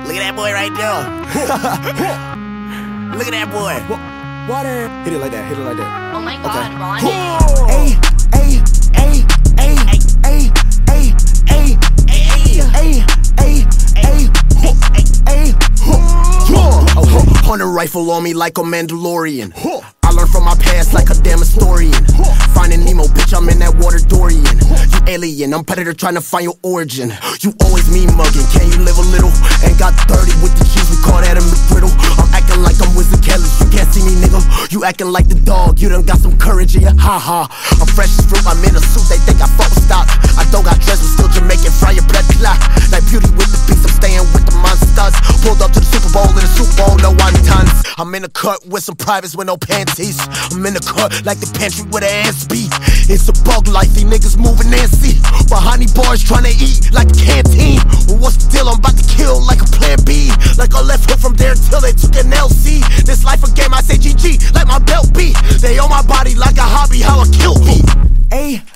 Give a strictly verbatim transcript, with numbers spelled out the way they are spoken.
Look at that boy right there. Look at that boy. What? Hit it like that, hit it like that. Oh my god, Ron. Ay, ay, ay, ay, ay, ay, ay, ay, ay, ay, ay. Hunter rifle on me like a Mandalorian. I learned from my past like a damn historian. Finding Nemo, bitch, I'm in that water Dorian. You alien, I'm predator trying to find your origin. You always me mugging, can you live a little? Ain't got thirty with the cheese, we call that a McGriddle. I'm acting like I'm Wizard Kelly, you can't see me, nigga. You acting like the dog, you done got some courage in ya, ha-ha. I'm fresh as fruit, I'm in a suit, they think I fuck with stock. I don't got dressed, but still Jamaican, fry your blood clot. Like Beauty with the beast, I'm staying with the monsters. Pulled up to the Super Bowl, in the Super Bowl, no wontons. I'm in the cut with some privates with no panties. I'm in the cut like the pantry with an S B. It's a bug life, these niggas moving Nancy. Behind these bars trying to eat like a canteen. Well, what's the deal? I'm about to kill like a plan B. Like a left hook from there till they took an L C. This life a game, I say G G like my belt beat. They on my body like a hobby, how I kill me. Ay,